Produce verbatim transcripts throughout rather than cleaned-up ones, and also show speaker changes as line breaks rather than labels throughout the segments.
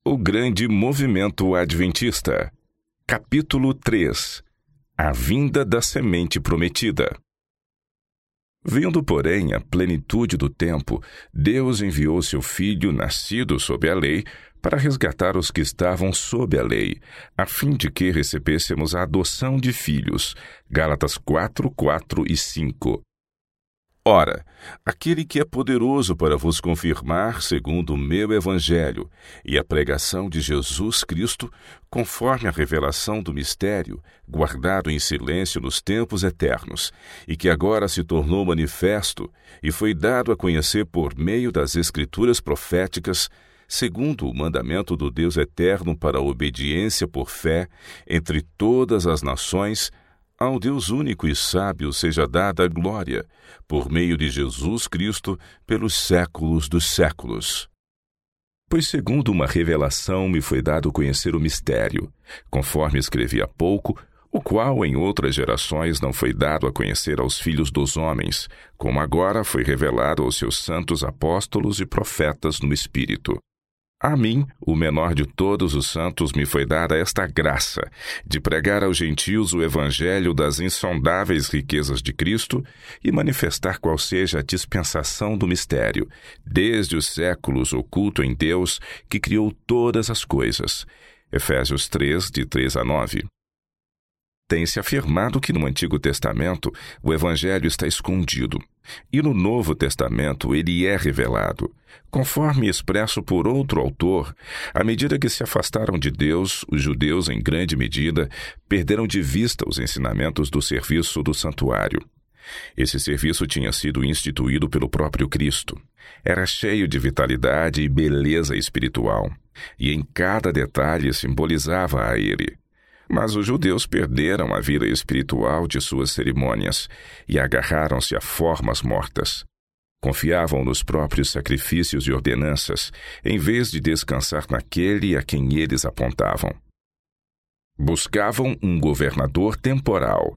O grande movimento adventista. Capítulo três. A vinda da semente prometida. Vindo, porém, a plenitude do tempo, Deus enviou seu Filho, nascido sob a lei, para resgatar os que estavam sob a lei, a fim de que recebêssemos a adoção de filhos. Gálatas quatro, quatro e cinco. Ora, aquele que é poderoso para vos confirmar, segundo o meu evangelho, e a pregação de Jesus Cristo, conforme a revelação do mistério, guardado em silêncio nos tempos eternos, e que agora se tornou manifesto, e foi dado a conhecer por meio das Escrituras proféticas, segundo o mandamento do Deus eterno para a obediência por fé entre todas as nações, ao Deus único e sábio seja dada a glória, por meio de Jesus Cristo, pelos séculos dos séculos. Pois segundo uma revelação me foi dado conhecer o mistério, conforme escrevi há pouco, o qual em outras gerações não foi dado a conhecer aos filhos dos homens, como agora foi revelado aos seus santos apóstolos e profetas no Espírito. A mim, o menor de todos os santos, me foi dada esta graça, de pregar aos gentios o evangelho das insondáveis riquezas de Cristo e manifestar qual seja a dispensação do mistério, desde os séculos oculto em Deus, que criou todas as coisas. Efésios três, de três a nove. Tem-se afirmado que no Antigo Testamento o Evangelho está escondido, e no Novo Testamento ele é revelado, conforme expresso por outro autor. À medida que se afastaram de Deus, os judeus, em grande medida, perderam de vista os ensinamentos do serviço do santuário. Esse serviço tinha sido instituído pelo próprio Cristo. Era cheio de vitalidade e beleza espiritual, e em cada detalhe simbolizava a ele. Mas os judeus perderam a vida espiritual de suas cerimônias e agarraram-se a formas mortas. Confiavam nos próprios sacrifícios e ordenanças, em vez de descansar naquele a quem eles apontavam. Buscavam um governador temporal.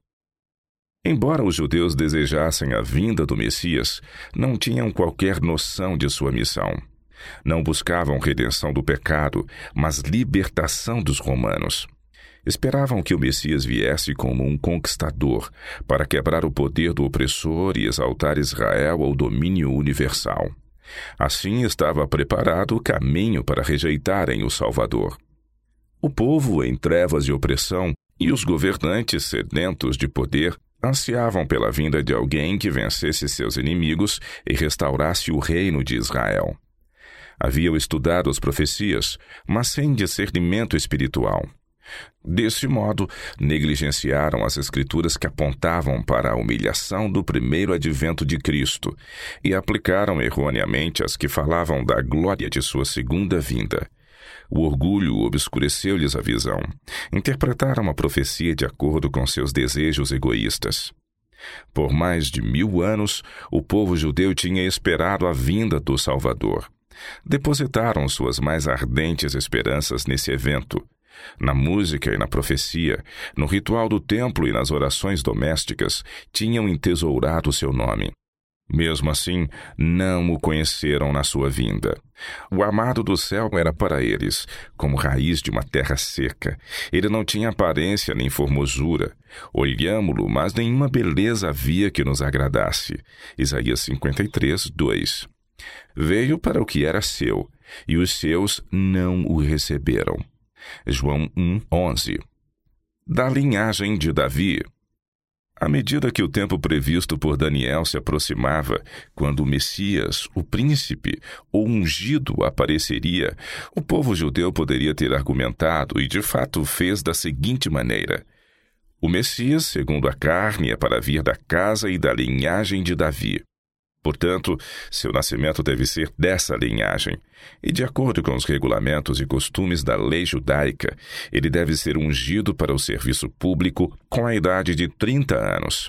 Embora os judeus desejassem a vinda do Messias, não tinham qualquer noção de sua missão. Não buscavam redenção do pecado, mas libertação dos romanos. Esperavam que o Messias viesse como um conquistador, para quebrar o poder do opressor e exaltar Israel ao domínio universal. Assim estava preparado o caminho para rejeitarem o Salvador. O povo em trevas de opressão e os governantes sedentos de poder ansiavam pela vinda de alguém que vencesse seus inimigos e restaurasse o reino de Israel. Haviam estudado as profecias, mas sem discernimento espiritual. Desse modo, negligenciaram as Escrituras que apontavam para a humilhação do primeiro advento de Cristo e aplicaram erroneamente as que falavam da glória de sua segunda vinda. O orgulho obscureceu-lhes a visão. Interpretaram a profecia de acordo com seus desejos egoístas. Por mais de mil anos, o povo judeu tinha esperado a vinda do Salvador. Depositaram suas mais ardentes esperanças nesse evento. Na música e na profecia, no ritual do templo e nas orações domésticas, tinham entesourado seu nome. Mesmo assim, não o conheceram na sua vinda. O amado do céu era para eles como raiz de uma terra seca. Ele não tinha aparência nem formosura. Olhámo-lo, mas nenhuma beleza havia que nos agradasse. Isaías cinquenta e três, dois. Veio para o que era seu, e os seus não o receberam. João um, onze. Da linhagem de Davi. À medida que o tempo previsto por Daniel se aproximava, quando o Messias, o príncipe, ou ungido apareceria, o povo judeu poderia ter argumentado, e de fato fez da seguinte maneira: o Messias, segundo a carne, é para vir da casa e da linhagem de Davi. Portanto, seu nascimento deve ser dessa linhagem, e de acordo com os regulamentos e costumes da lei judaica, ele deve ser ungido para o serviço público com a idade de trinta anos.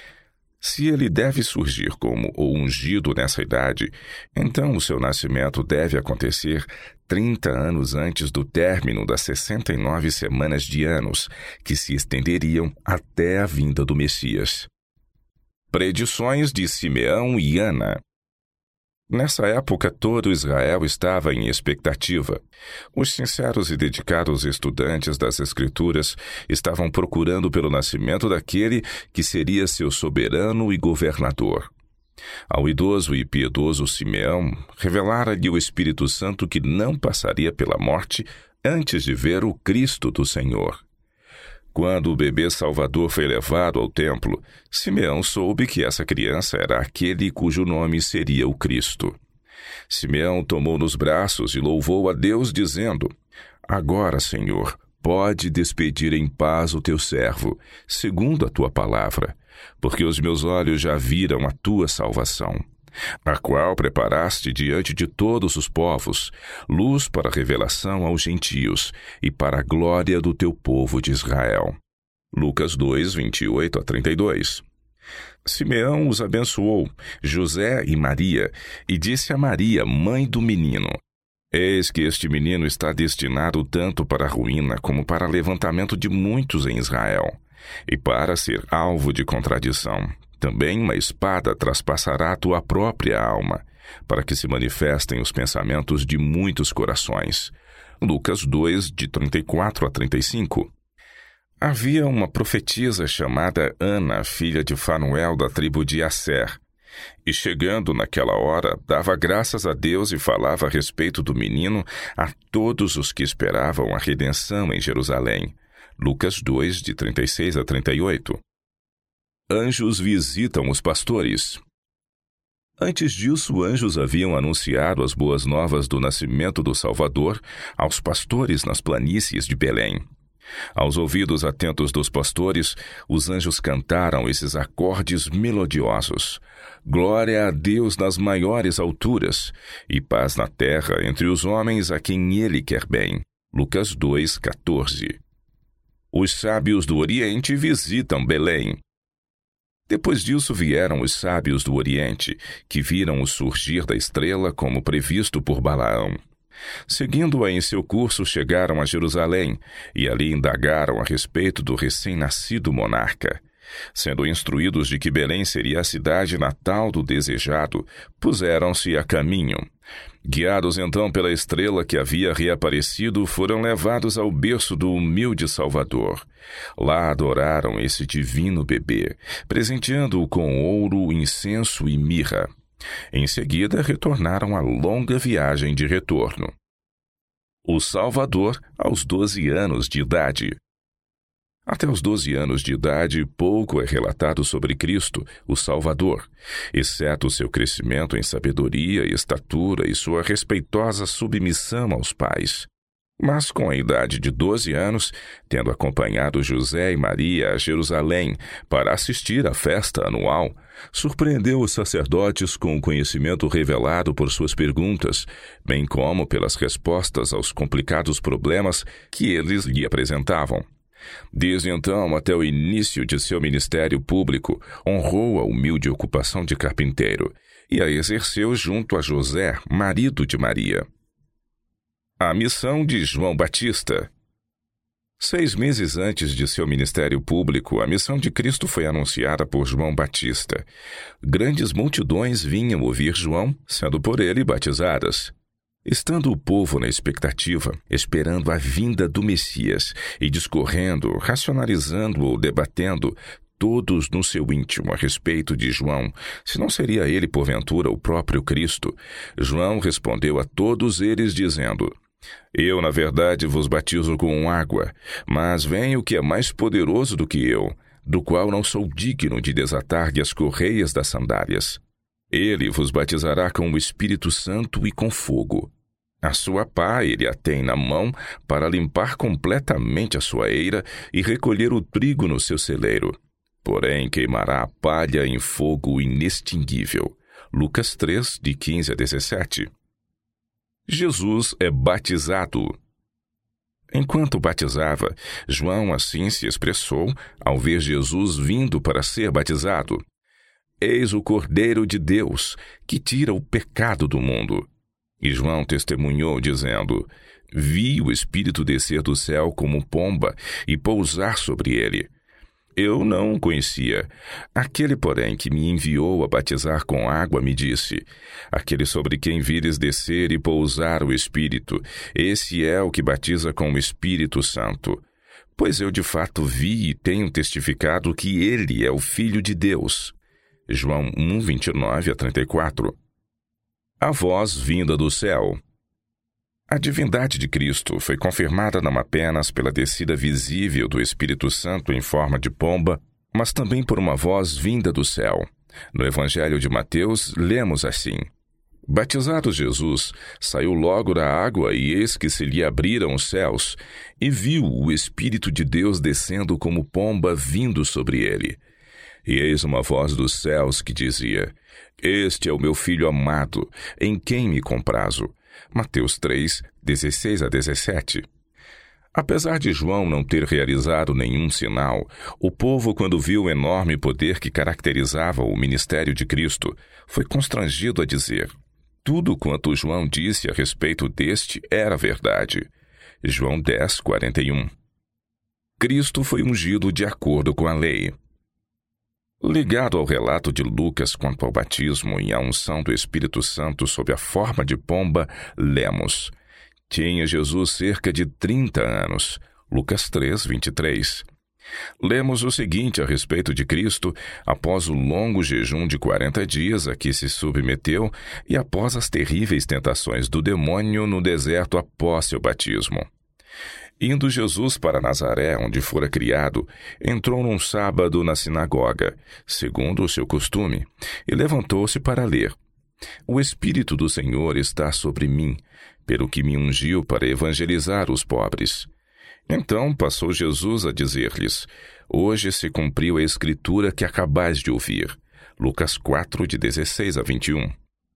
Se ele deve surgir como o ungido nessa idade, então o seu nascimento deve acontecer trinta anos antes do término das sessenta e nove semanas de anos, que se estenderiam até a vinda do Messias. Predições de Simeão e Ana. Nessa época, todo Israel estava em expectativa. Os sinceros e dedicados estudantes das Escrituras estavam procurando pelo nascimento daquele que seria seu soberano e governador. Ao idoso e piedoso Simeão, revelara-lhe o Espírito Santo que não passaria pela morte antes de ver o Cristo do Senhor. Quando o bebê Salvador foi levado ao templo, Simeão soube que essa criança era aquele cujo nome seria o Cristo. Simeão tomou nos braços e louvou a Deus, dizendo: Agora, Senhor, pode despedir em paz o teu servo, segundo a tua palavra, porque os meus olhos já viram a tua salvação, a qual preparaste diante de todos os povos, luz para revelação aos gentios e para a glória do teu povo de Israel. Lucas dois, vinte e oito a trinta e dois. Simeão os abençoou, José e Maria, e disse a Maria, mãe do menino: Eis que este menino está destinado tanto para a ruína como para levantamento de muitos em Israel, e para ser alvo de contradição. Também uma espada traspassará a tua própria alma, para que se manifestem os pensamentos de muitos corações. Lucas dois, de trinta e quatro a trinta e cinco. Havia uma profetisa chamada Ana, filha de Fanuel, da tribo de Asser. E chegando naquela hora, dava graças a Deus e falava a respeito do menino a todos os que esperavam a redenção em Jerusalém. Lucas dois, de trinta e seis a trinta e oito. Anjos visitam os pastores. Antes disso, anjos haviam anunciado as boas novas do nascimento do Salvador aos pastores nas planícies de Belém. Aos ouvidos atentos dos pastores, os anjos cantaram esses acordes melodiosos: Glória a Deus nas maiores alturas, e paz na terra entre os homens a quem Ele quer bem. Lucas dois, quatorze. Os sábios do Oriente visitam Belém. Depois disso vieram os sábios do Oriente, que viram o surgir da estrela como previsto por Balaão. Seguindo-a em seu curso, chegaram a Jerusalém e ali indagaram a respeito do recém-nascido monarca. Sendo instruídos de que Belém seria a cidade natal do desejado, puseram-se a caminho. Guiados então pela estrela que havia reaparecido, foram levados ao berço do humilde Salvador. Lá adoraram esse divino bebê, presenteando-o com ouro, incenso e mirra. Em seguida, retornaram à longa viagem de retorno. O Salvador aos doze anos de idade. Até os doze anos de idade, pouco é relatado sobre Cristo, o Salvador, exceto seu crescimento em sabedoria e estatura e sua respeitosa submissão aos pais. Mas com a idade de doze anos, tendo acompanhado José e Maria a Jerusalém para assistir à festa anual, surpreendeu os sacerdotes com o conhecimento revelado por suas perguntas, bem como pelas respostas aos complicados problemas que eles lhe apresentavam. Desde então até o início de seu ministério público, honrou a humilde ocupação de carpinteiro e a exerceu junto a José, marido de Maria. A missão de João Batista. Seis meses antes de seu ministério público, a missão de Cristo foi anunciada por João Batista. Grandes multidões vinham ouvir João, sendo por ele batizadas. Estando o povo na expectativa, esperando a vinda do Messias e discorrendo, racionalizando ou debatendo, todos no seu íntimo a respeito de João, se não seria ele porventura o próprio Cristo, João respondeu a todos eles dizendo: Eu, na verdade, vos batizo com água, mas vem o que é mais poderoso do que eu, do qual não sou digno de desatar-lhe as correias das sandálias. Ele vos batizará com o Espírito Santo e com fogo. A sua pá ele a tem na mão para limpar completamente a sua eira e recolher o trigo no seu celeiro. Porém, queimará a palha em fogo inextinguível. Lucas três, de quinze a dezessete. Jesus é batizado. Enquanto batizava, João assim se expressou ao ver Jesus vindo para ser batizado: Eis o Cordeiro de Deus, que tira o pecado do mundo. E João testemunhou, dizendo: Vi o Espírito descer do céu como pomba e pousar sobre ele. Eu não o conhecia. Aquele, porém, que me enviou a batizar com água me disse: aquele sobre quem vires descer e pousar o Espírito, esse é o que batiza com o Espírito Santo. Pois eu de fato vi e tenho testificado que ele é o Filho de Deus. João um, vinte e nove a trinta e quatro. A voz vinda do céu. A divindade de Cristo foi confirmada não apenas pela descida visível do Espírito Santo em forma de pomba, mas também por uma voz vinda do céu. No Evangelho de Mateus, lemos assim: Batizado Jesus, saiu logo da água, e eis que se lhe abriram os céus, e viu o Espírito de Deus descendo como pomba vindo sobre ele. E eis uma voz dos céus que dizia: Este é o meu Filho amado, em quem me comprazo. Mateus três, dezesseis a dezessete. Apesar de João não ter realizado nenhum sinal, o povo, quando viu o enorme poder que caracterizava o ministério de Cristo, foi constrangido a dizer: tudo quanto João disse a respeito deste era verdade. João dez, quarenta e um. Cristo foi ungido de acordo com a lei. Ligado ao relato de Lucas quanto ao batismo e à unção do Espírito Santo sob a forma de pomba, lemos: Tinha Jesus cerca de trinta anos. Lucas três, vinte e três. Lemos o seguinte a respeito de Cristo após o longo jejum de quarenta dias a que se submeteu e após as terríveis tentações do demônio no deserto após seu batismo. Indo Jesus para Nazaré, onde fora criado, entrou num sábado na sinagoga, segundo o seu costume, e levantou-se para ler. O Espírito do Senhor está sobre mim, pelo que me ungiu para evangelizar os pobres. Então passou Jesus a dizer-lhes: Hoje se cumpriu a escritura que acabais de ouvir. Lucas quatro, de dezesseis a vinte e um.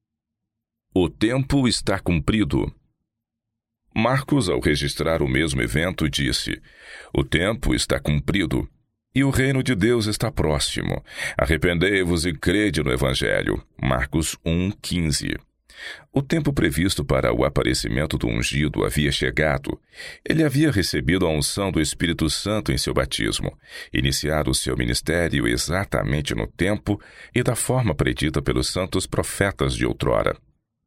O tempo está cumprido. Marcos, ao registrar o mesmo evento, disse: O tempo está cumprido, e o reino de Deus está próximo. Arrependei-vos e crede no Evangelho. Marcos um, quinze. O tempo previsto para o aparecimento do ungido havia chegado. Ele havia recebido a unção do Espírito Santo em seu batismo, iniciado o seu ministério exatamente no tempo e da forma predita pelos santos profetas de outrora.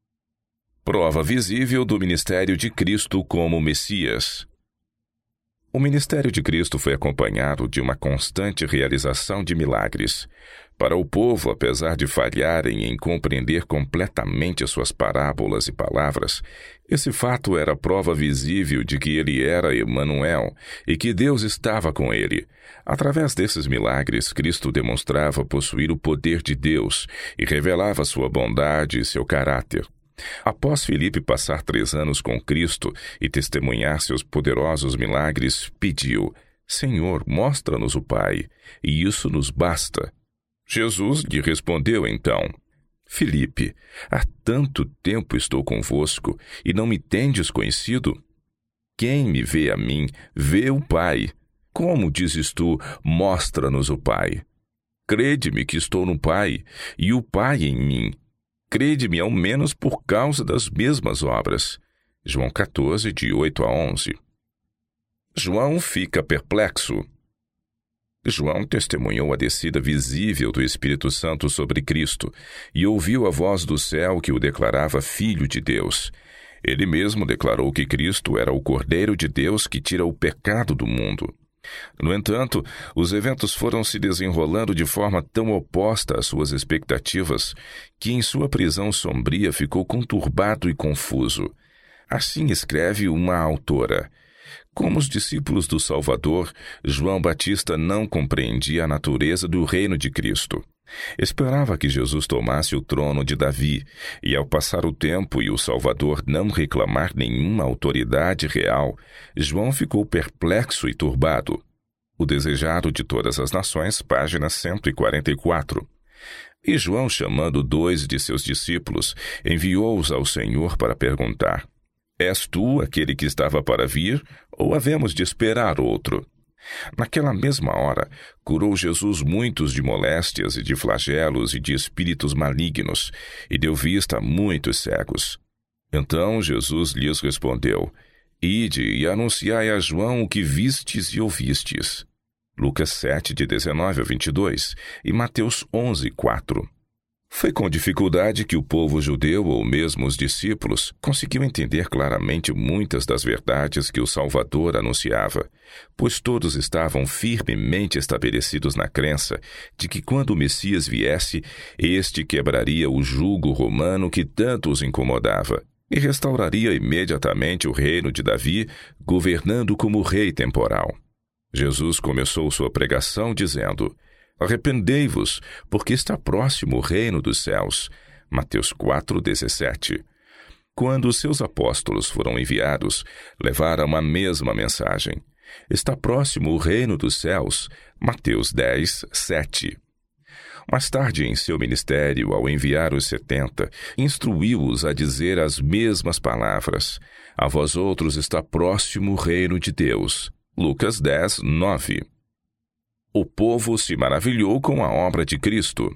Prova visível do ministério de Cristo como Messias. O ministério de Cristo foi acompanhado de uma constante realização de milagres. Para o povo, apesar de falharem em compreender completamente suas parábolas e palavras, esse fato era prova visível de que ele era Emanuel e que Deus estava com ele. Através desses milagres, Cristo demonstrava possuir o poder de Deus e revelava sua bondade e seu caráter. Após Filipe passar três anos com Cristo e testemunhar seus poderosos milagres, pediu: Senhor, mostra-nos o Pai, e isso nos basta. Jesus lhe respondeu então: Filipe, há tanto tempo estou convosco, e não me tendes conhecido? Quem me vê a mim, vê o Pai. Como dizes tu, mostra-nos o Pai? Crede-me que estou no Pai, e o Pai em mim. Crede-me ao menos por causa das mesmas obras. João quatorze, de oito a onze. João fica perplexo. João testemunhou a descida visível do Espírito Santo sobre Cristo e ouviu a voz do céu que o declarava Filho de Deus. Ele mesmo declarou que Cristo era o Cordeiro de Deus que tira o pecado do mundo. No entanto, os eventos foram se desenrolando de forma tão oposta às suas expectativas que em sua prisão sombria ficou conturbado e confuso. Assim escreve uma autora: Como os discípulos do Salvador, João Batista não compreendia a natureza do reino de Cristo. Esperava que Jesus tomasse o trono de Davi, e ao passar o tempo e o Salvador não reclamar nenhuma autoridade real, João ficou perplexo e turbado. O Desejado de Todas as Nações, página cento e quarenta e quatro. E João, chamando dois de seus discípulos, enviou-os ao Senhor para perguntar: És tu aquele que estava para vir, ou havemos de esperar outro? Naquela mesma hora, curou Jesus muitos de moléstias e de flagelos e de espíritos malignos, e deu vista a muitos cegos. Então Jesus lhes respondeu: Ide e anunciai a João o que vistes e ouvistes. Lucas sete, de dezenove a vinte e dois, e Mateus onze, quatro. Foi com dificuldade que o povo judeu, ou mesmo os discípulos, conseguiu entender claramente muitas das verdades que o Salvador anunciava, pois todos estavam firmemente estabelecidos na crença de que quando o Messias viesse, este quebraria o jugo romano que tanto os incomodava e restauraria imediatamente o reino de Davi, governando como rei temporal. Jesus começou sua pregação dizendo: Arrependei-vos, porque está próximo o reino dos céus. Mateus quatro, dezessete. Quando os seus apóstolos foram enviados, levaram a mesma mensagem. Está próximo o reino dos céus. Mateus dez, sete. Mais tarde, em seu ministério, ao enviar os setenta, instruiu-os a dizer as mesmas palavras. A vós outros está próximo o reino de Deus. Lucas dez, nove. O povo se maravilhou com a obra de Cristo.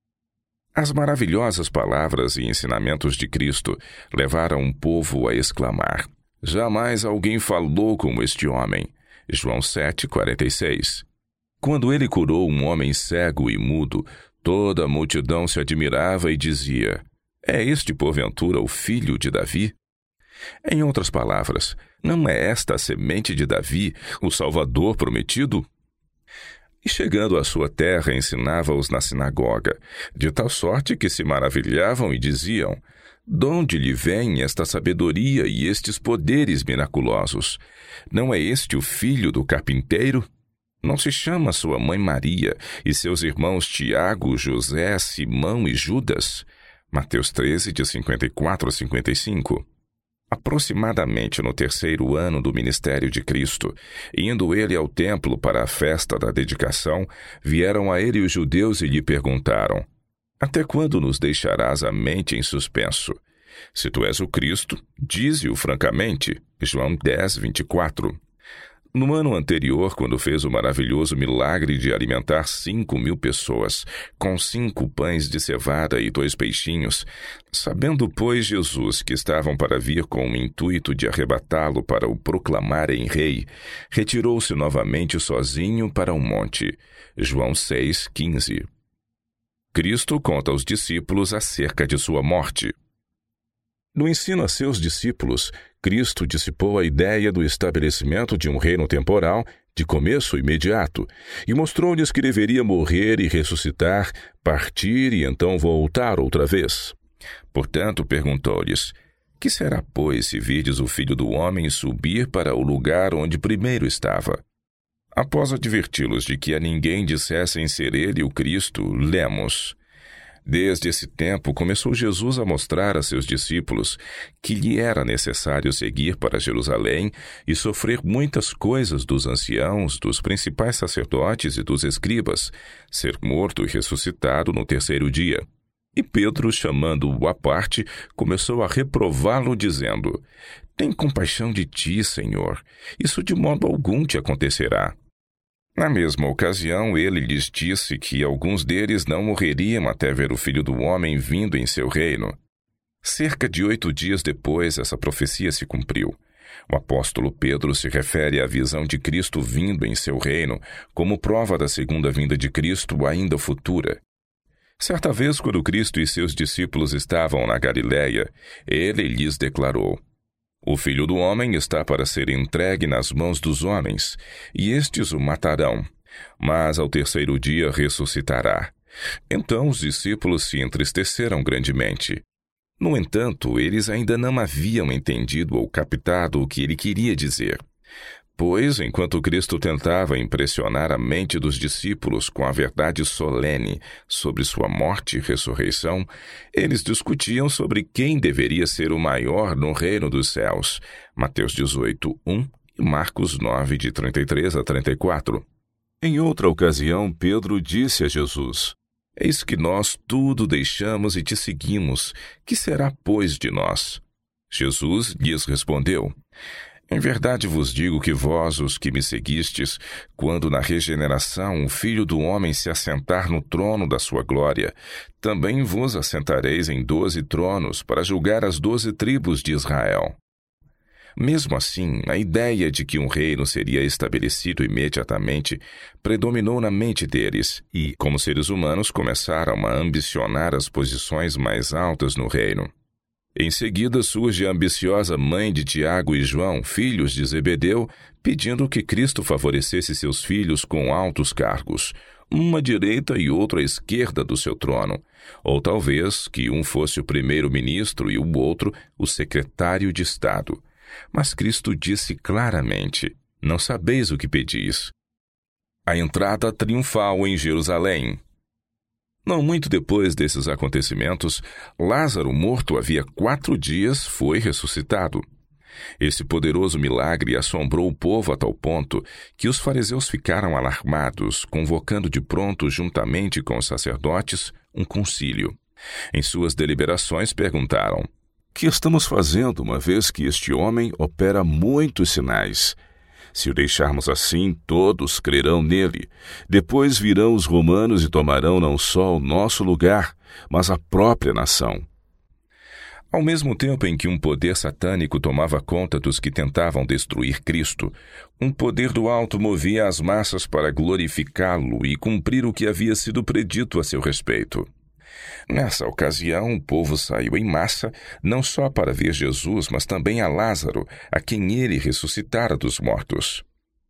As maravilhosas palavras e ensinamentos de Cristo levaram o povo a exclamar: Jamais alguém falou como este homem. João sete, quarenta e seis. Quando ele curou um homem cego e mudo, toda a multidão se admirava e dizia: É este, porventura, o filho de Davi? Em outras palavras, não é esta a semente de Davi, o Salvador prometido? E chegando à sua terra, ensinava-os na sinagoga, de tal sorte que se maravilhavam e diziam: Donde lhe vem esta sabedoria e estes poderes miraculosos? Não é este o filho do carpinteiro? Não se chama sua mãe Maria e seus irmãos Tiago, José, Simão e Judas? Mateus treze, de cinquenta e quatro a cinquenta e cinco. Aproximadamente no terceiro ano do ministério de Cristo, indo ele ao templo para a festa da dedicação, vieram a ele os judeus e lhe perguntaram: Até quando nos deixarás a mente em suspenso? Se tu és o Cristo, dize-o francamente. João dez, vinte e quatro. No ano anterior, quando fez o maravilhoso milagre de alimentar cinco mil pessoas, com cinco pães de cevada e dois peixinhos, sabendo, pois, Jesus que estavam para vir com o intuito de arrebatá-lo para o proclamarem rei, retirou-se novamente sozinho para um monte. João seis, quinze. Cristo conta aos discípulos acerca de sua morte. No ensino a seus discípulos, Cristo dissipou a ideia do estabelecimento de um reino temporal de começo imediato e mostrou-lhes que deveria morrer e ressuscitar, partir e então voltar outra vez. Portanto, perguntou-lhes: Que será, pois, se virdes o Filho do Homem subir para o lugar onde primeiro estava? Após adverti-los de que a ninguém dissessem ser ele o Cristo, lemos: Desde esse tempo começou Jesus a mostrar a seus discípulos que lhe era necessário seguir para Jerusalém e sofrer muitas coisas dos anciãos, dos principais sacerdotes e dos escribas, ser morto e ressuscitado no terceiro dia. E Pedro, chamando-o à parte, começou a reprová-lo, dizendo: Tem compaixão de ti, Senhor, isso de modo algum te acontecerá. Na mesma ocasião, ele lhes disse que alguns deles não morreriam até ver o Filho do Homem vindo em seu reino. Cerca de oito dias depois, essa profecia se cumpriu. O apóstolo Pedro se refere à visão de Cristo vindo em seu reino como prova da segunda vinda de Cristo ainda futura. Certa vez, quando Cristo e seus discípulos estavam na Galiléia, ele lhes declarou: O Filho do Homem está para ser entregue nas mãos dos homens, e estes o matarão, mas ao terceiro dia ressuscitará. Então os discípulos se entristeceram grandemente. No entanto, eles ainda não haviam entendido ou captado o que ele queria dizer. Pois, enquanto Cristo tentava impressionar a mente dos discípulos com a verdade solene sobre sua morte e ressurreição, eles discutiam sobre quem deveria ser o maior no reino dos céus. Mateus dezoito, um e Marcos nove, de trinta e três a trinta e quatro. Em outra ocasião, Pedro disse a Jesus: Eis que nós tudo deixamos e te seguimos. Que será, pois, de nós? Jesus lhes respondeu: Em verdade vos digo que vós, os que me seguistes, quando na regeneração o Filho do Homem se assentar no trono da sua glória, também vos assentareis em doze tronos para julgar as doze tribos de Israel. Mesmo assim, a ideia de que um reino seria estabelecido imediatamente predominou na mente deles e, como seres humanos, começaram a ambicionar as posições mais altas no reino. Em seguida surge a ambiciosa mãe de Tiago e João, filhos de Zebedeu, pedindo que Cristo favorecesse seus filhos com altos cargos, uma à direita e outra à esquerda do seu trono, ou talvez que um fosse o primeiro-ministro e o outro o secretário de Estado. Mas Cristo disse claramente: não sabeis o que pedis. A entrada triunfal em Jerusalém. Não muito depois desses acontecimentos, Lázaro, morto havia quatro dias, foi ressuscitado. Esse poderoso milagre assombrou o povo a tal ponto que os fariseus ficaram alarmados, convocando de pronto, juntamente com os sacerdotes, um concílio. Em suas deliberações perguntaram: que estamos fazendo, uma vez que este homem opera muitos sinais? Se o deixarmos assim, todos crerão nele. Depois virão os romanos e tomarão não só o nosso lugar, mas a própria nação. Ao mesmo tempo em que um poder satânico tomava conta dos que tentavam destruir Cristo, um poder do alto movia as massas para glorificá-lo e cumprir o que havia sido predito a seu respeito. Nessa ocasião, o povo saiu em massa, não só para ver Jesus, mas também a Lázaro, a quem ele ressuscitara dos mortos.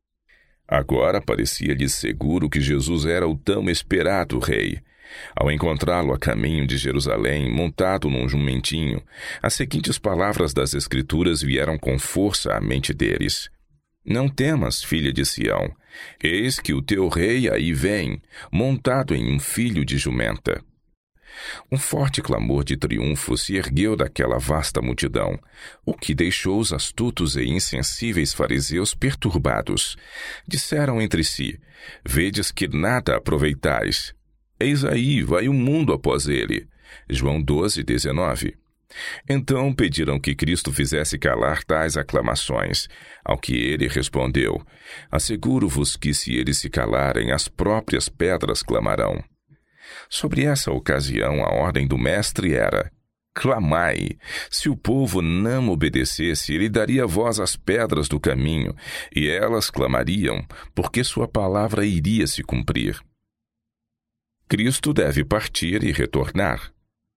Agora parecia-lhes seguro que Jesus era o tão esperado rei. Ao encontrá-lo a caminho de Jerusalém, montado num jumentinho, as seguintes palavras das Escrituras vieram com força à mente deles: não temas, filha de Sião, eis que o teu rei aí vem, montado em um filho de jumenta. Um forte clamor de triunfo se ergueu daquela vasta multidão, o que deixou os astutos e insensíveis fariseus perturbados. Disseram entre si: vedes que nada aproveitais. Eis aí, vai o mundo após ele. João doze, dezenove. Então pediram que Cristo fizesse calar tais aclamações, ao que ele respondeu: asseguro-vos que se eles se calarem, as próprias pedras clamarão. Sobre essa ocasião, a ordem do mestre era: clamai. Se o povo não obedecesse, ele daria voz às pedras do caminho, e elas clamariam, porque sua palavra iria se cumprir. Cristo deve partir e retornar.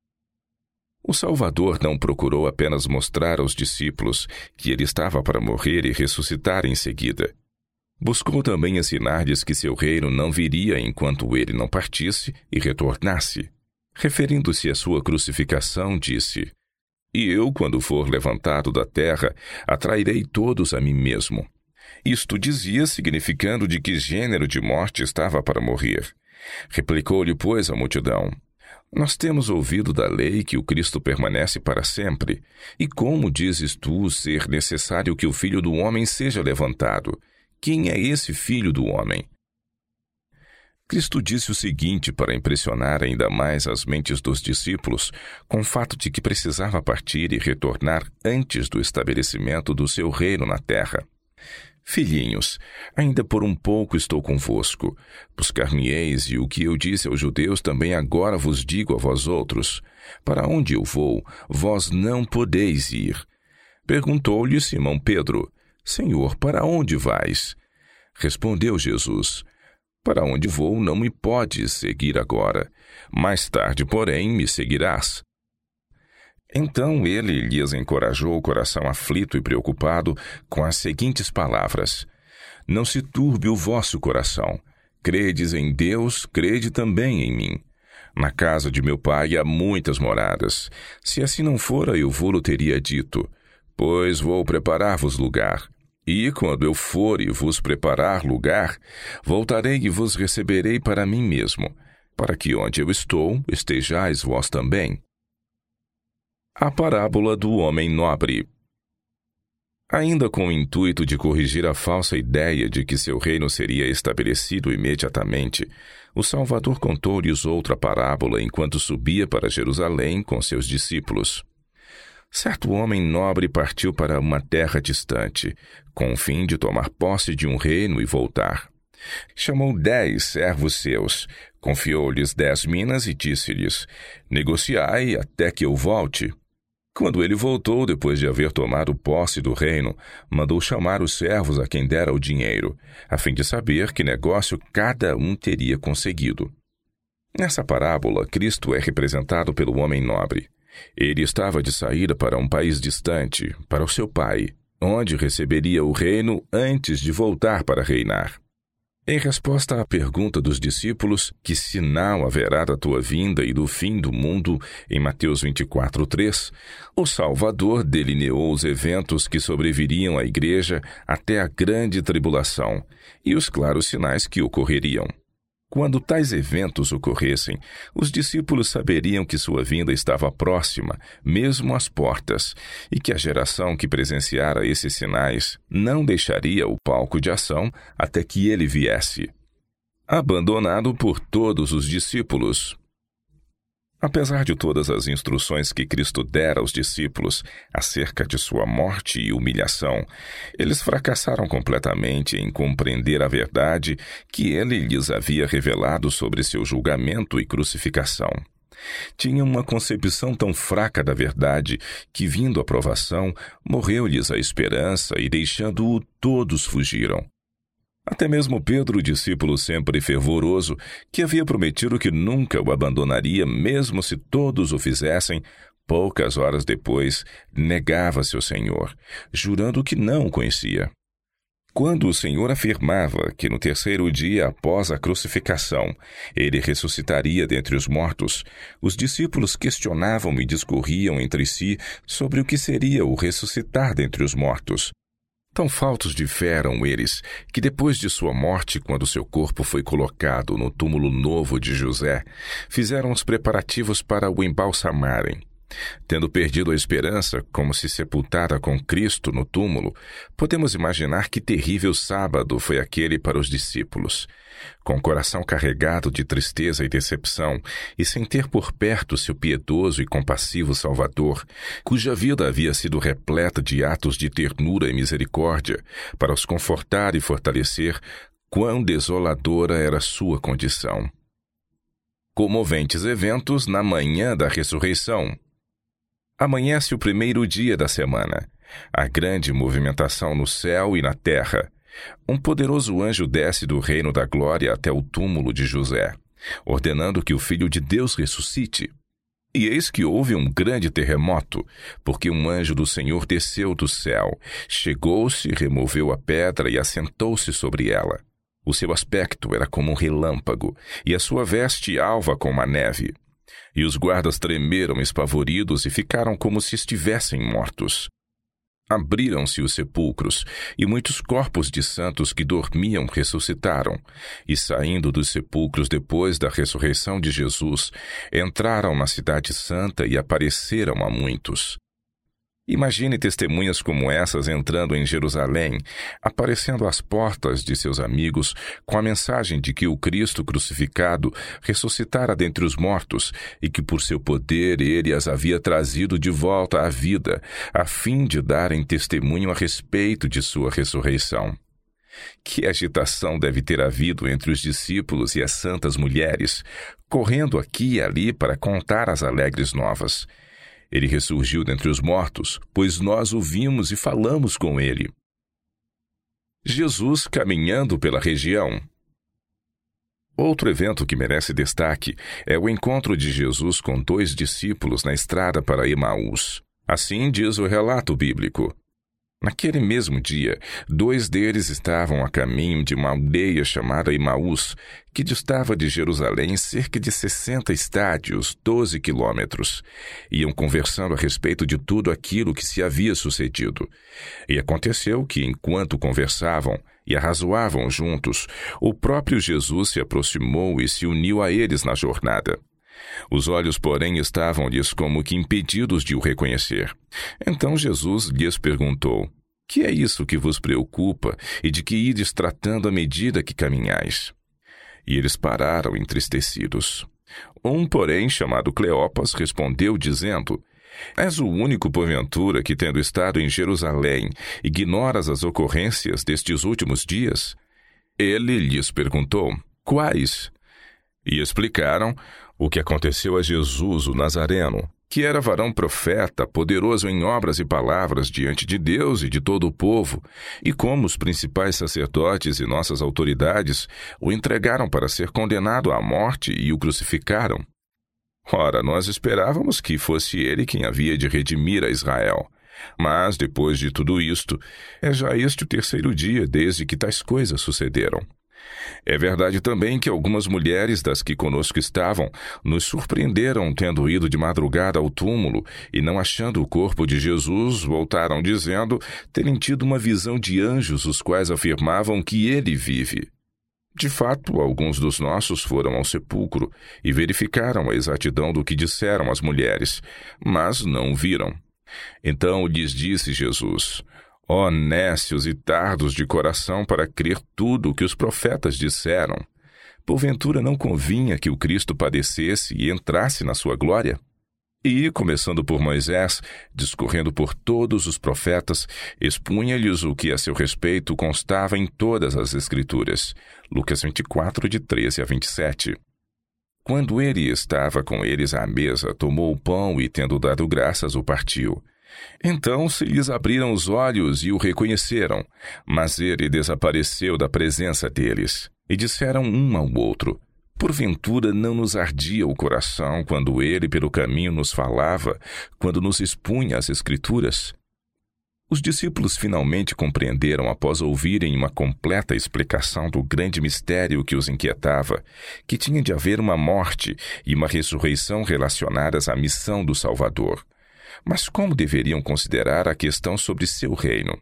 O Salvador não procurou apenas mostrar aos discípulos que ele estava para morrer e ressuscitar em seguida. Buscou também ensinar-lhes que seu reino não viria enquanto ele não partisse e retornasse. Referindo-se à sua crucificação, disse: e eu, quando for levantado da terra, atrairei todos a mim mesmo. Isto dizia, significando de que gênero de morte estava para morrer. Replicou-lhe, pois, a multidão: nós temos ouvido da lei que o Cristo permanece para sempre. E como dizes tu ser necessário que o Filho do Homem seja levantado? Quem é esse Filho do Homem? Cristo disse o seguinte para impressionar ainda mais as mentes dos discípulos, com o fato de que precisava partir e retornar antes do estabelecimento do seu reino na terra. Filhinhos, ainda por um pouco estou convosco. Buscar-me-eis, e o que eu disse aos judeus também agora vos digo a vós outros: para onde eu vou, vós não podeis ir. Perguntou-lhe Simão Pedro: Senhor, para onde vais? Respondeu Jesus: para onde vou não me podes seguir agora. Mais tarde, porém, me seguirás. Então ele lhes encorajou o coração aflito e preocupado com as seguintes palavras: não se turbe o vosso coração. Credes em Deus, crede também em mim. Na casa de meu pai há muitas moradas. Se assim não fora, eu vou-lo teria dito, pois vou preparar-vos lugar. E quando eu for e vos preparar lugar, voltarei e vos receberei para mim mesmo, para que onde eu estou, estejais vós também. A parábola do homem nobre. Ainda com o intuito de corrigir a falsa ideia de que seu reino seria estabelecido imediatamente, o Salvador contou-lhes outra parábola enquanto subia para Jerusalém com seus discípulos. Certo homem nobre partiu para uma terra distante, com o fim de tomar posse de um reino e voltar. Chamou dez servos seus, confiou-lhes dez minas e disse-lhes: negociai até que eu volte. Quando ele voltou, depois de haver tomado posse do reino, mandou chamar os servos a quem dera o dinheiro, a fim de saber que negócio cada um teria conseguido. Nessa parábola, Cristo é representado pelo homem nobre. Ele estava de saída para um país distante, para o seu pai, onde receberia o reino antes de voltar para reinar. Em resposta à pergunta dos discípulos, que sinal haverá da tua vinda e do fim do mundo, em Mateus vinte e quatro, três, o Salvador delineou os eventos que sobreviriam à igreja até a grande tribulação e os claros sinais que ocorreriam. Quando tais eventos ocorressem, os discípulos saberiam que sua vinda estava próxima, mesmo às portas, e que a geração que presenciara esses sinais não deixaria o palco de ação até que ele viesse. Abandonado por todos os discípulos. Apesar de todas as instruções que Cristo dera aos discípulos acerca de sua morte e humilhação, eles fracassaram completamente em compreender a verdade que ele lhes havia revelado sobre seu julgamento e crucificação. Tinham uma concepção tão fraca da verdade que, vindo a provação, morreu-lhes a esperança e, deixando-o, todos fugiram. Até mesmo Pedro, discípulo sempre fervoroso, que havia prometido que nunca o abandonaria, mesmo se todos o fizessem, poucas horas depois, negava seu Senhor, jurando que não o conhecia. Quando o Senhor afirmava que no terceiro dia após a crucificação, ele ressuscitaria dentre os mortos, os discípulos questionavam e discorriam entre si sobre o que seria o ressuscitar dentre os mortos. Tão faltos de fé eram eles, que depois de sua morte, quando seu corpo foi colocado no túmulo novo de José, fizeram os preparativos para o embalsamarem. Tendo perdido a esperança, como se sepultada com Cristo no túmulo, podemos imaginar que terrível sábado foi aquele para os discípulos. Com o coração carregado de tristeza e decepção, e sem ter por perto seu piedoso e compassivo Salvador, cuja vida havia sido repleta de atos de ternura e misericórdia, para os confortar e fortalecer, quão desoladora era sua condição. Comoventes eventos na manhã da ressurreição. Amanhece o primeiro dia da semana. Há grande movimentação no céu e na terra. Um poderoso anjo desce do reino da glória até o túmulo de José, ordenando que o Filho de Deus ressuscite. E eis que houve um grande terremoto, porque um anjo do Senhor desceu do céu, chegou-se, removeu a pedra e assentou-se sobre ela. O seu aspecto era como um relâmpago, e a sua veste alva como a neve. E os guardas tremeram espavoridos e ficaram como se estivessem mortos. Abriram-se os sepulcros, e muitos corpos de santos que dormiam ressuscitaram, e saindo dos sepulcros depois da ressurreição de Jesus, entraram na cidade santa e apareceram a muitos. Imagine testemunhas como essas entrando em Jerusalém, aparecendo às portas de seus amigos com a mensagem de que o Cristo crucificado ressuscitara dentre os mortos e que por seu poder ele as havia trazido de volta à vida, a fim de darem testemunho a respeito de sua ressurreição. Que agitação deve ter havido entre os discípulos e as santas mulheres, correndo aqui e ali para contar as alegres novas. Ele ressurgiu dentre os mortos, pois nós o vimos e falamos com ele. Jesus caminhando pela região. Outro evento que merece destaque é o encontro de Jesus com dois discípulos na estrada para Emaús. Assim diz o relato bíblico. Naquele mesmo dia, dois deles estavam a caminho de uma aldeia chamada Emaús, que distava de Jerusalém cerca de sessenta estádios, doze quilômetros. Iam conversando a respeito de tudo aquilo que se havia sucedido. E aconteceu que, enquanto conversavam e arrazoavam juntos, o próprio Jesus se aproximou e se uniu a eles na jornada. Os olhos, porém, estavam-lhes como que impedidos de o reconhecer. Então Jesus lhes perguntou: que é isso que vos preocupa e de que ides tratando à medida que caminhais? E eles pararam entristecidos. Um, porém, chamado Cleopas, respondeu, dizendo: és o único, porventura, que, tendo estado em Jerusalém, ignoras as ocorrências destes últimos dias? Ele lhes perguntou: quais? E explicaram o que aconteceu a Jesus, o Nazareno, que era varão profeta, poderoso em obras e palavras diante de Deus e de todo o povo, e como os principais sacerdotes e nossas autoridades o entregaram para ser condenado à morte e o crucificaram. Ora, nós esperávamos que fosse ele quem havia de redimir a Israel. Mas, depois de tudo isto, é já este o terceiro dia desde que tais coisas sucederam. É verdade também que algumas mulheres das que conosco estavam nos surpreenderam tendo ido de madrugada ao túmulo e, não achando o corpo de Jesus, voltaram dizendo terem tido uma visão de anjos, os quais afirmavam que ele vive. De fato, alguns dos nossos foram ao sepulcro e verificaram a exatidão do que disseram as mulheres, mas não o viram. Então lhes disse Jesus: Ó nécios e tardos de coração para crer tudo o que os profetas disseram. Porventura não convinha que o Cristo padecesse e entrasse na sua glória? E, começando por Moisés, discorrendo por todos os profetas, expunha-lhes o que a seu respeito constava em todas as Escrituras. Lucas vinte e quatro, de treze a vinte e sete. Quando ele estava com eles à mesa, tomou o pão e, tendo dado graças, o partiu. Então se lhes abriram os olhos e o reconheceram, mas ele desapareceu da presença deles. E disseram um ao outro: Porventura não nos ardia o coração quando ele pelo caminho nos falava, quando nos expunha as Escrituras? Os discípulos finalmente compreenderam, após ouvirem uma completa explicação do grande mistério que os inquietava, que tinha de haver uma morte e uma ressurreição relacionadas à missão do Salvador. Mas como deveriam considerar a questão sobre seu reino?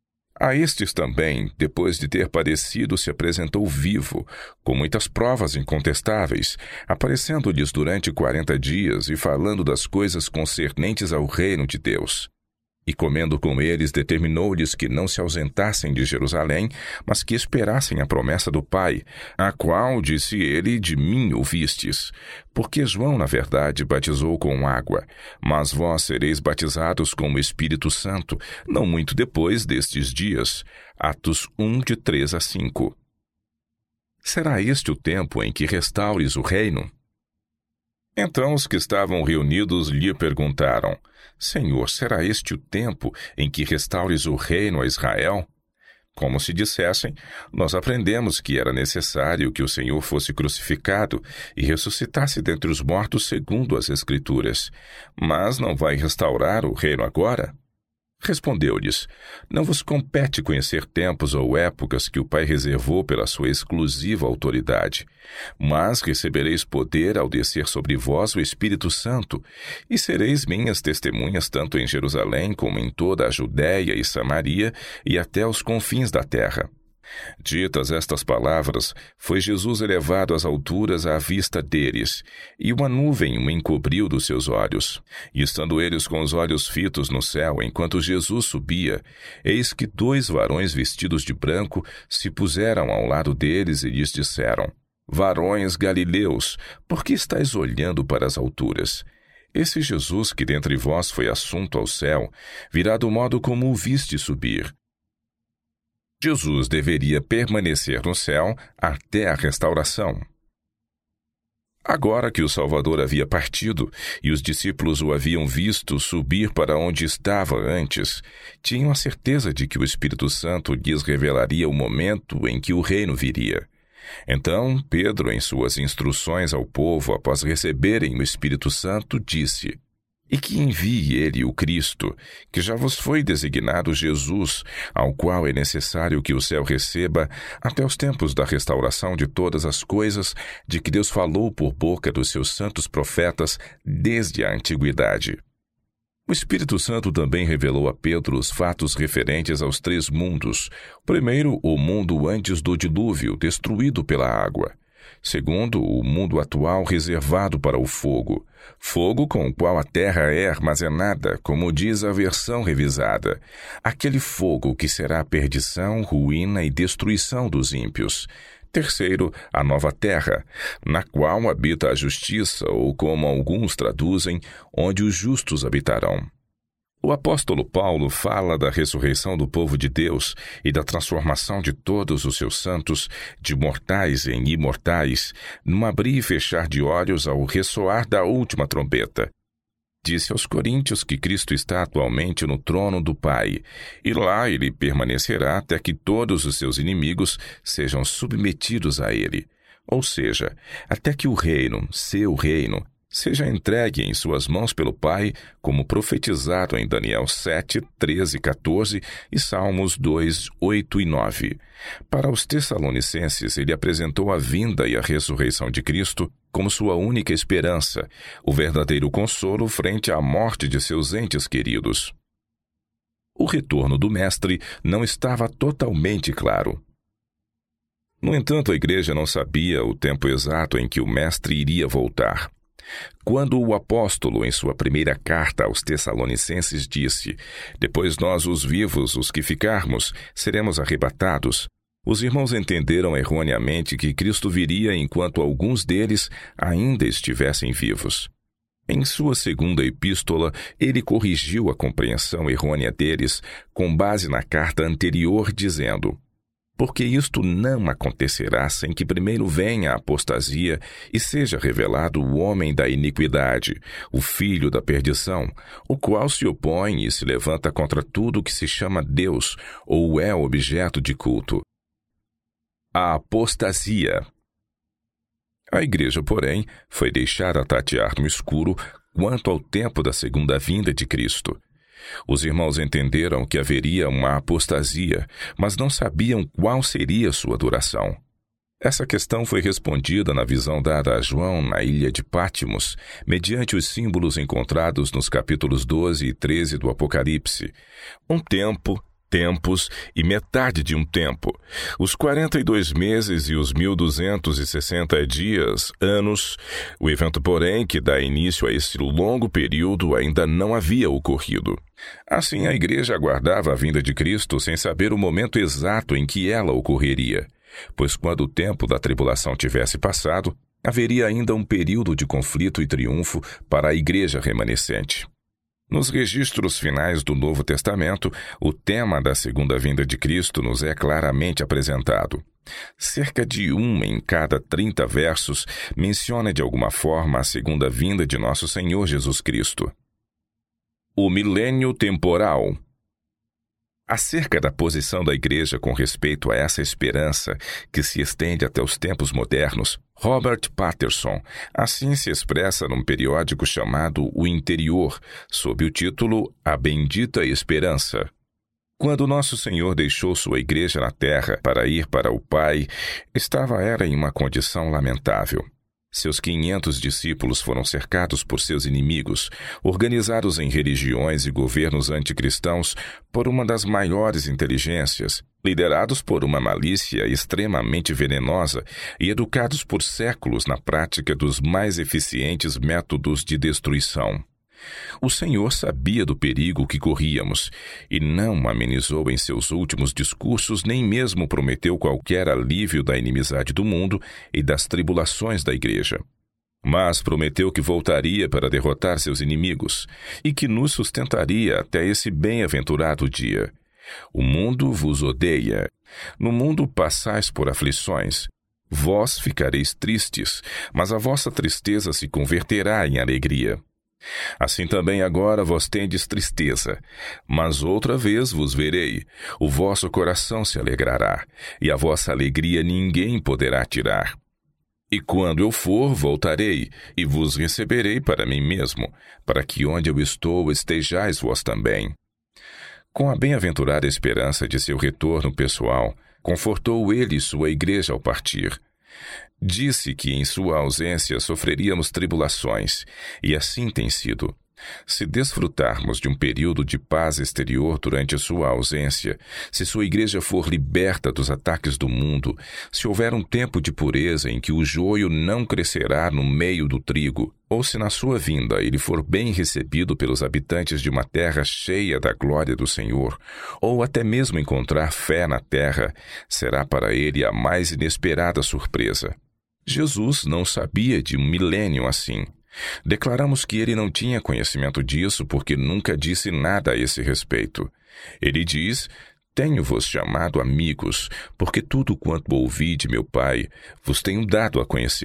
A estes também, depois de ter padecido, se apresentou vivo, com muitas provas incontestáveis, aparecendo-lhes durante quarenta dias e falando das coisas concernentes ao reino de Deus. E comendo com eles, determinou-lhes que não se ausentassem de Jerusalém, mas que esperassem a promessa do Pai, a qual, disse ele, de mim ouvistes. Porque João, na verdade, batizou com água, mas vós sereis batizados com o Espírito Santo, não muito depois destes dias. Atos um, de três a cinco. Será este o tempo em que restaures o reino? Então os que estavam reunidos lhe perguntaram: Senhor, será este o tempo em que restaures o reino a Israel? Como se dissessem: Nós aprendemos que era necessário que o Senhor fosse crucificado e ressuscitasse dentre os mortos segundo as Escrituras. Mas não vai restaurar o reino agora? Respondeu-lhes: Não vos compete conhecer tempos ou épocas que o Pai reservou pela sua exclusiva autoridade, mas recebereis poder ao descer sobre vós o Espírito Santo, e sereis minhas testemunhas tanto em Jerusalém como em toda a Judéia e Samaria e até os confins da terra. Ditas estas palavras, foi Jesus elevado às alturas à vista deles, e uma nuvem o encobriu dos seus olhos. E estando eles com os olhos fitos no céu, enquanto Jesus subia, eis que dois varões vestidos de branco se puseram ao lado deles e lhes disseram: Varões galileus, por que estáis olhando para as alturas? Esse Jesus que dentre vós foi assunto ao céu, virá do modo como o viste subir. Jesus deveria permanecer no céu até a restauração. Agora que o Salvador havia partido e os discípulos o haviam visto subir para onde estava antes, tinham a certeza de que o Espírito Santo lhes revelaria o momento em que o reino viria. Então, Pedro, em suas instruções ao povo após receberem o Espírito Santo, disse: E que envie ele o Cristo, que já vos foi designado Jesus, ao qual é necessário que o céu receba até os tempos da restauração de todas as coisas de que Deus falou por boca dos seus santos profetas desde a antiguidade. O Espírito Santo também revelou a Pedro os fatos referentes aos três mundos. Primeiro, o mundo antes do dilúvio, destruído pela água. Segundo, o mundo atual reservado para o fogo. Fogo com o qual a terra é armazenada, como diz a versão revisada. Aquele fogo que será a perdição, ruína e destruição dos ímpios. Terceiro, a nova terra, na qual habita a justiça, ou como alguns traduzem, onde os justos habitarão. O apóstolo Paulo fala da ressurreição do povo de Deus e da transformação de todos os seus santos, de mortais em imortais, num abrir e fechar de olhos ao ressoar da última trombeta. Disse aos coríntios que Cristo está atualmente no trono do Pai, e lá ele permanecerá até que todos os seus inimigos sejam submetidos a ele. Ou seja, até que o reino, seu reino, seja entregue em suas mãos pelo Pai, como profetizado em Daniel sete, treze e quatorze e Salmos dois, oito e nove. Para os Tessalonicenses, ele apresentou a vinda e a ressurreição de Cristo como sua única esperança, o verdadeiro consolo frente à morte de seus entes queridos. O retorno do Mestre não estava totalmente claro. No entanto, a igreja não sabia o tempo exato em que o Mestre iria voltar. Quando o apóstolo, em sua primeira carta aos Tessalonicenses, disse: "Depois nós, os vivos, os que ficarmos, seremos arrebatados", os irmãos entenderam erroneamente que Cristo viria enquanto alguns deles ainda estivessem vivos. Em sua segunda epístola, ele corrigiu a compreensão errônea deles com base na carta anterior, dizendo: "Porque isto não acontecerá sem que primeiro venha a apostasia e seja revelado o homem da iniquidade, o filho da perdição, o qual se opõe e se levanta contra tudo que se chama Deus ou é objeto de culto." A apostasia. A igreja, porém, foi deixada tatear no escuro quanto ao tempo da segunda vinda de Cristo. Os irmãos entenderam que haveria uma apostasia, mas não sabiam qual seria sua duração. Essa questão foi respondida na visão dada a João na ilha de Pátimos, mediante os símbolos encontrados nos capítulos doze e treze do Apocalipse. Um tempo, tempos e metade de um tempo, os quarenta e dois meses e os mil duzentos e sessenta dias, anos. O evento, porém, que dá início a esse longo período ainda não havia ocorrido. Assim, a igreja aguardava a vinda de Cristo sem saber o momento exato em que ela ocorreria, pois quando o tempo da tribulação tivesse passado, haveria ainda um período de conflito e triunfo para a igreja remanescente. Nos registros finais do Novo Testamento, o tema da segunda vinda de Cristo nos é claramente apresentado. Cerca de um em cada trinta versos menciona de alguma forma a segunda vinda de nosso Senhor Jesus Cristo. O milênio temporal. Acerca da posição da igreja com respeito a essa esperança, que se estende até os tempos modernos, Robert Patterson assim se expressa num periódico chamado O Interior, sob o título A Bendita Esperança. Quando nosso Senhor deixou sua igreja na terra para ir para o Pai, estava ela em uma condição lamentável. Seus quinhentos discípulos foram cercados por seus inimigos, organizados em religiões e governos anticristãos por uma das maiores inteligências, liderados por uma malícia extremamente venenosa e educados por séculos na prática dos mais eficientes métodos de destruição. O Senhor sabia do perigo que corríamos e não amenizou em seus últimos discursos, nem mesmo prometeu qualquer alívio da inimizade do mundo e das tribulações da igreja. Mas prometeu que voltaria para derrotar seus inimigos e que nos sustentaria até esse bem-aventurado dia. O mundo vos odeia. No mundo passais por aflições. Vós ficareis tristes, mas a vossa tristeza se converterá em alegria. Assim também agora vós tendes tristeza, mas outra vez vos verei, o vosso coração se alegrará, e a vossa alegria ninguém poderá tirar. E quando eu for, voltarei, e vos receberei para mim mesmo, para que onde eu estou estejais vós também. Com a bem-aventurada esperança de seu retorno pessoal, confortou ele sua igreja ao partir. Disse que em sua ausência sofreríamos tribulações, e assim tem sido. Se desfrutarmos de um período de paz exterior durante sua ausência, se sua igreja for liberta dos ataques do mundo, se houver um tempo de pureza em que o joio não crescerá no meio do trigo, ou se na sua vinda ele for bem recebido pelos habitantes de uma terra cheia da glória do Senhor, ou até mesmo encontrar fé na terra, será para ele a mais inesperada surpresa. Jesus não sabia de um milênio assim. Declaramos que ele não tinha conhecimento disso porque nunca disse nada a esse respeito. Ele diz: "Tenho-vos chamado amigos, porque tudo quanto ouvi de meu Pai vos tenho dado a conhecer."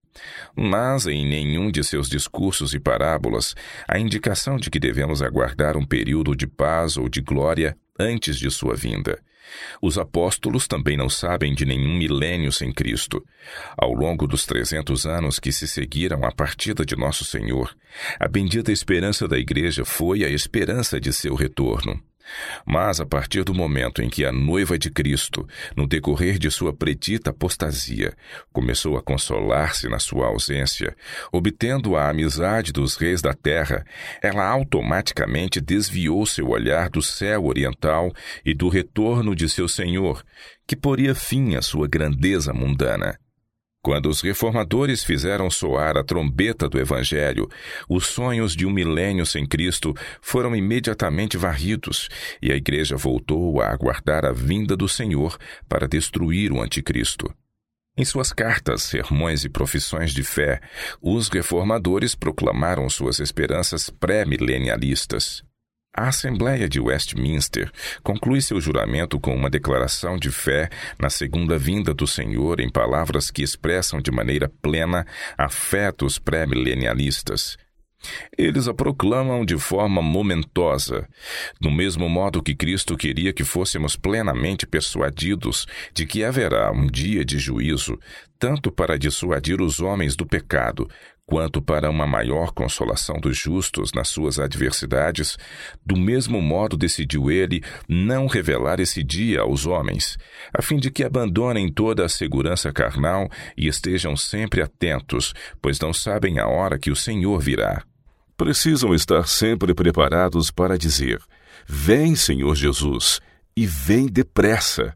Mas em nenhum de seus discursos e parábolas há indicação de que devemos aguardar um período de paz ou de glória antes de sua vinda. Os apóstolos também não sabem de nenhum milênio sem Cristo. Ao longo dos trezentos anos que se seguiram à partida de Nosso Senhor, a bendita esperança da Igreja foi a esperança de seu retorno. Mas a partir do momento em que a noiva de Cristo, no decorrer de sua predita apostasia, começou a consolar-se na sua ausência, obtendo a amizade dos reis da terra, ela automaticamente desviou seu olhar do céu oriental e do retorno de seu Senhor, que poria fim à sua grandeza mundana. Quando os reformadores fizeram soar a trombeta do Evangelho, os sonhos de um milênio sem Cristo foram imediatamente varridos e a Igreja voltou a aguardar a vinda do Senhor para destruir o anticristo. Em suas cartas, sermões e profissões de fé, os reformadores proclamaram suas esperanças pré-milenialistas. A Assembleia de Westminster conclui seu juramento com uma declaração de fé na segunda vinda do Senhor em palavras que expressam de maneira plena a fé dos pré-milenialistas. Eles a proclamam de forma momentosa, do mesmo modo que Cristo queria que fôssemos plenamente persuadidos de que haverá um dia de juízo, tanto para dissuadir os homens do pecado, quanto para uma maior consolação dos justos nas suas adversidades. Do mesmo modo decidiu ele não revelar esse dia aos homens, a fim de que abandonem toda a segurança carnal e estejam sempre atentos, pois não sabem a hora que o Senhor virá. Precisam estar sempre preparados para dizer: "Vem, Senhor Jesus, e vem depressa."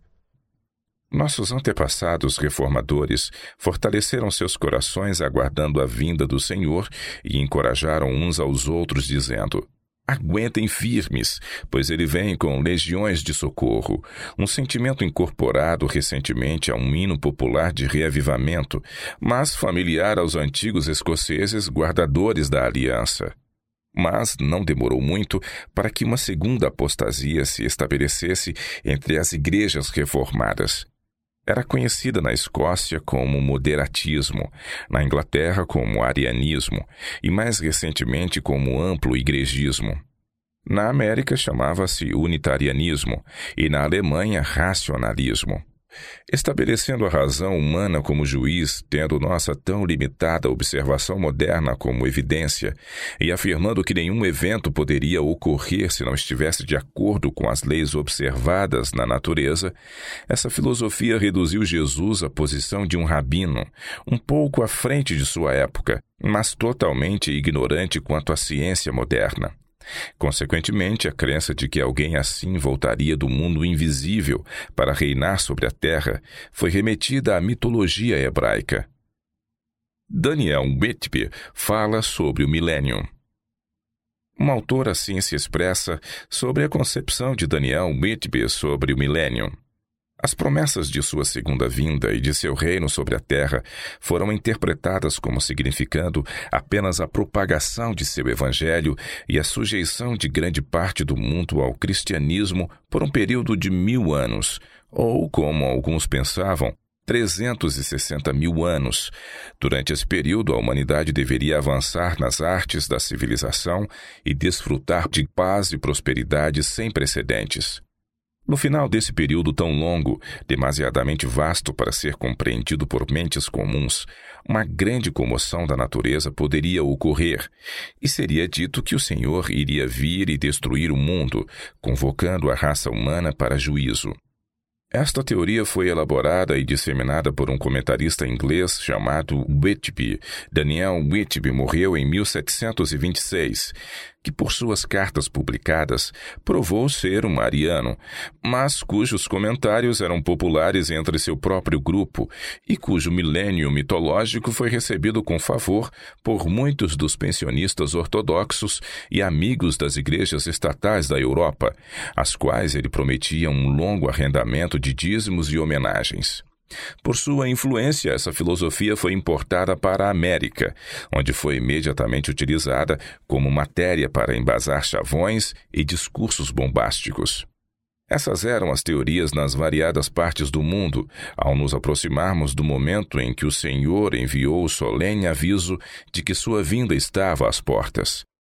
Nossos antepassados reformadores fortaleceram seus corações aguardando a vinda do Senhor e encorajaram uns aos outros, dizendo: "Aguentem firmes, pois ele vem com legiões de socorro." Um sentimento incorporado recentemente a um hino popular de reavivamento, mas familiar aos antigos escoceses guardadores da aliança. Mas não demorou muito para que uma segunda apostasia se estabelecesse entre as igrejas reformadas. Era conhecida na Escócia como moderatismo, na Inglaterra como arianismo e mais recentemente como amplo igrejismo. Na América chamava-se unitarianismo e na Alemanha racionalismo. Estabelecendo a razão humana como juiz, tendo nossa tão limitada observação moderna como evidência, e afirmando que nenhum evento poderia ocorrer se não estivesse de acordo com as leis observadas na natureza, essa filosofia reduziu Jesus à posição de um rabino, um pouco à frente de sua época, mas totalmente ignorante quanto à ciência moderna. Consequentemente, a crença de que alguém assim voltaria do mundo invisível para reinar sobre a terra foi remetida à mitologia hebraica. Daniel Whitby fala sobre o milênio. Um autor assim se expressa sobre a concepção de Daniel Whitby sobre o milênio. As promessas de sua segunda vinda e de seu reino sobre a terra foram interpretadas como significando apenas a propagação de seu evangelho e a sujeição de grande parte do mundo ao cristianismo por um período de mil anos, ou, como alguns pensavam, trezentos e sessenta mil anos. Durante esse período, a humanidade deveria avançar nas artes da civilização e desfrutar de paz e prosperidade sem precedentes. No final desse período tão longo, demasiadamente vasto para ser compreendido por mentes comuns, uma grande comoção da natureza poderia ocorrer, e seria dito que o Senhor iria vir e destruir o mundo, convocando a raça humana para juízo. Esta teoria foi elaborada e disseminada por um comentarista inglês chamado Whitby. Daniel Whitby morreu em mil setecentos e vinte e seis, que por suas cartas publicadas provou ser um ariano, mas cujos comentários eram populares entre seu próprio grupo e cujo milênio mitológico foi recebido com favor por muitos dos pensionistas ortodoxos e amigos das igrejas estatais da Europa, às quais ele prometia um longo arrendamento de dízimos e homenagens. Por sua influência, essa filosofia foi importada para a América, onde foi imediatamente utilizada como matéria para embasar chavões e discursos bombásticos. Essas eram as teorias nas variadas partes do mundo, ao nos aproximarmos do momento em que o Senhor enviou o solene aviso de que sua vinda estava às portas.